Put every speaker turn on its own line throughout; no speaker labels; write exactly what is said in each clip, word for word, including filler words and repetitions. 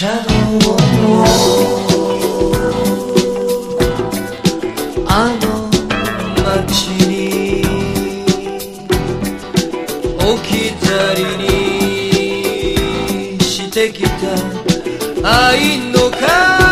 シャドウのあの街に置き去りにしてきた愛の影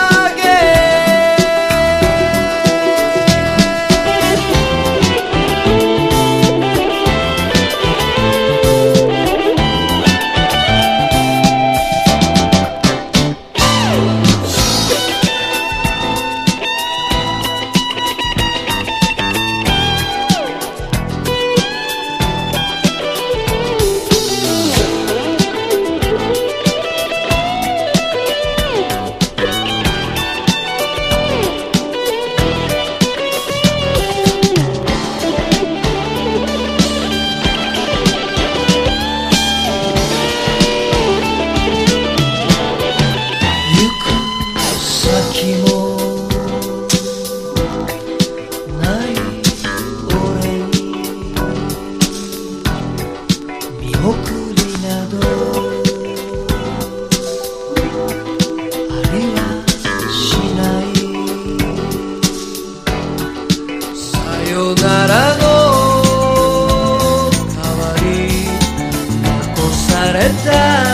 送りなどありはしないさよならの代わり残された